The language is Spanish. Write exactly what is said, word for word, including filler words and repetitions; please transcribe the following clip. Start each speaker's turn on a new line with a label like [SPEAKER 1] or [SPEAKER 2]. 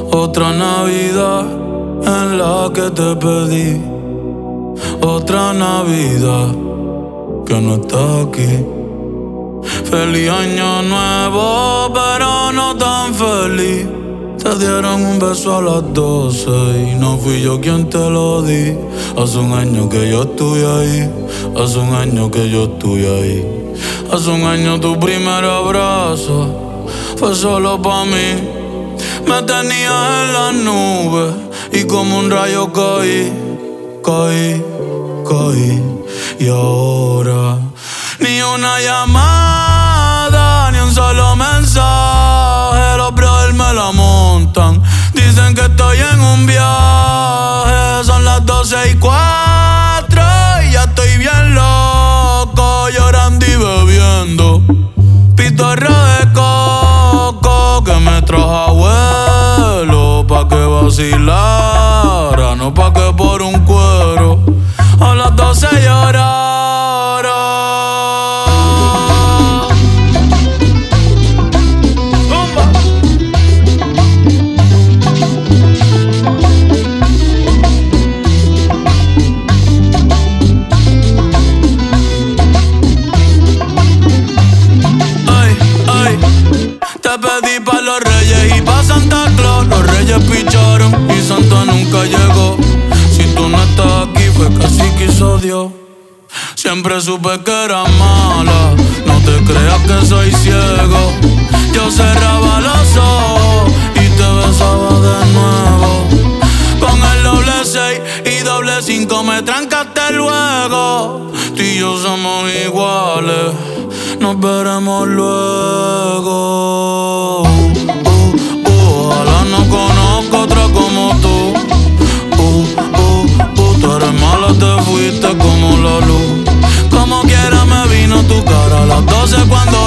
[SPEAKER 1] Otra Navidad en la que te pedí. Otra Navidad que no está aquí. Feliz año nuevo, pero no tan feliz. Te dieron un beso a las doce y no fui yo quien te lo di. Hace un año que yo estoy ahí. Hace un año que yo estoy ahí. Hace un año tu primer abrazo fue solo pa' mí. Me tenías en las nubes y como un rayo caí, caí, caí. Y ahora ni una llamada, ni un solo mensaje. Los brothers me la montan, dicen que estoy en un viaje. Son las doce y cuatro y ya estoy bien loco, llorando y bebiendo pitorro de coco que me trajo abuelo pa' que vacilara, no pa' que por un cuero a las doce llorara. Zumba. Ay, ay, te pedí pa' los reyes y pa' Santa Claus. Los reyes picharon y Santa nunca llegó. Si tú no estás aquí fue que así quiso Dios. Siempre supe que era mala, no te creas que soy ciego. Yo cerraba los ojos y te besaba de nuevo. Con el doble seis y doble cinco me trancaste luego. Tú y yo somos iguales, nos veremos luego. uh, uh, Ojalá no conozca otra como tú. uh, uh, uh, Tú eres mala, te fuiste como la luz. Como quiera me vino tu cara a las doce cuando